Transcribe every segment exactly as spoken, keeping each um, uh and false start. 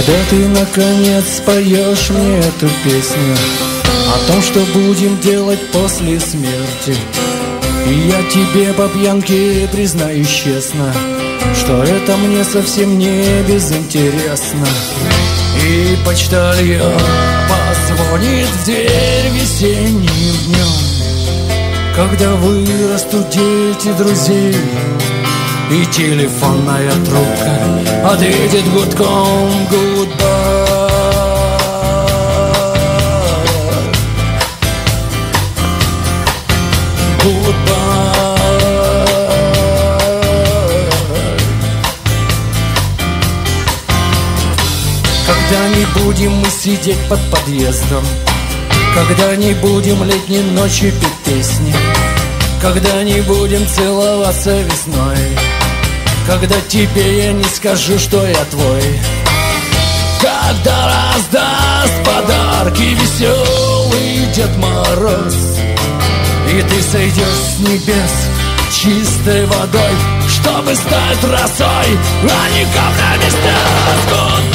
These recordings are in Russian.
Когда ты наконец споешь мне эту песню о том, что будем делать после смерти, и я тебе по пьянке признаюсь честно, что это мне совсем не безинтересно. И почтальон позвонит в дверь весенним днем, когда вырастут дети друзей, и телефонная трубка ответит гудком goodbye. Когда не будем мы сидеть под подъездом, когда не будем летней ночью петь песни, когда не будем целоваться весной, когда тебе я не скажу, что я твой, когда раздаст подарки веселый Дед Мороз, и ты сойдешь с небес чистой водой, чтобы стать росой, а не камнями слез.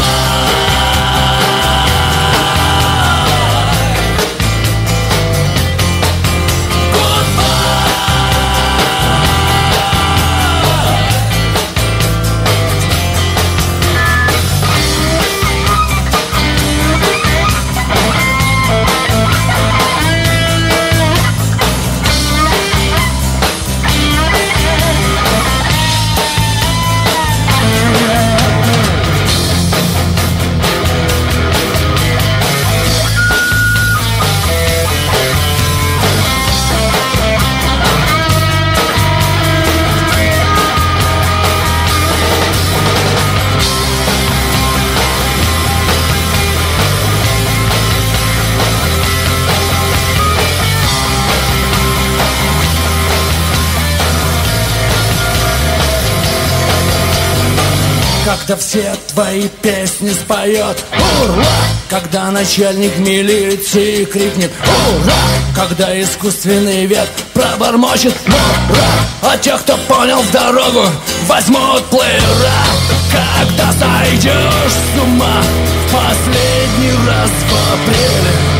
Когда все твои песни споет ура, когда начальник милиции крикнет ура, когда искусственный вет пробормочет ура, а тех, кто понял в дорогу, возьмут плеера. Когда сойдешь с ума в последний раз в апреле,